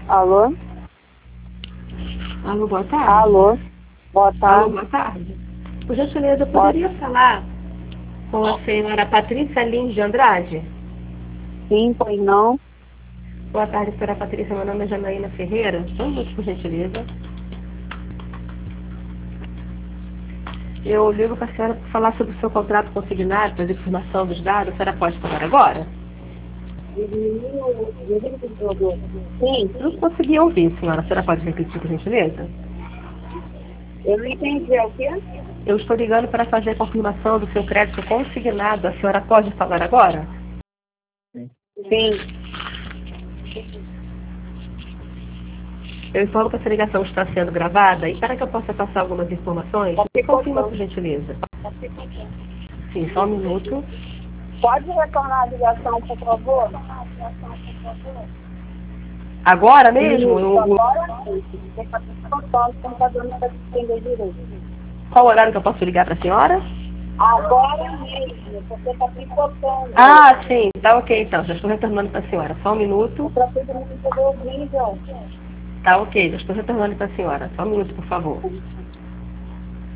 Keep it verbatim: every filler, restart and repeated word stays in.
Alô? Alô, boa tarde. Alô? Boa tarde. Alô, boa tarde. Por gentileza, eu poderia falar com a senhora Patrícia Lins de Andrade? Sim, pois não. Boa tarde, senhora Patrícia. Meu nome é Janaína Ferreira. Só um minuto, por gentileza. Eu ligo para a senhora para falar sobre o seu contrato consignado, para a informação dos dados. A senhora pode falar agora? Sim, Não consegui ouvir, senhora. A senhora pode repetir, por gentileza? eu não entendi. É o quê? Eu estou ligando para fazer a confirmação do seu crédito consignado. A senhora pode falar agora? Sim, Eu informo que essa ligação está sendo gravada e para que eu possa passar algumas informações, me confirma, por gentileza. Sim, só um minuto. pode retornar a ligação, por favor? Agora mesmo? Isso, Eu- eu- agora sim. Você está contando, o computador não está entender direito. qual horário que eu posso ligar para a senhora? Agora mesmo, você está picotando. Ah, sim, tá ok então. Já estou retornando para a senhora. Só um minuto. Para todo mundo poder ouvir, então. Tá ok, já estou retornando para a senhora. Só um minuto, por favor.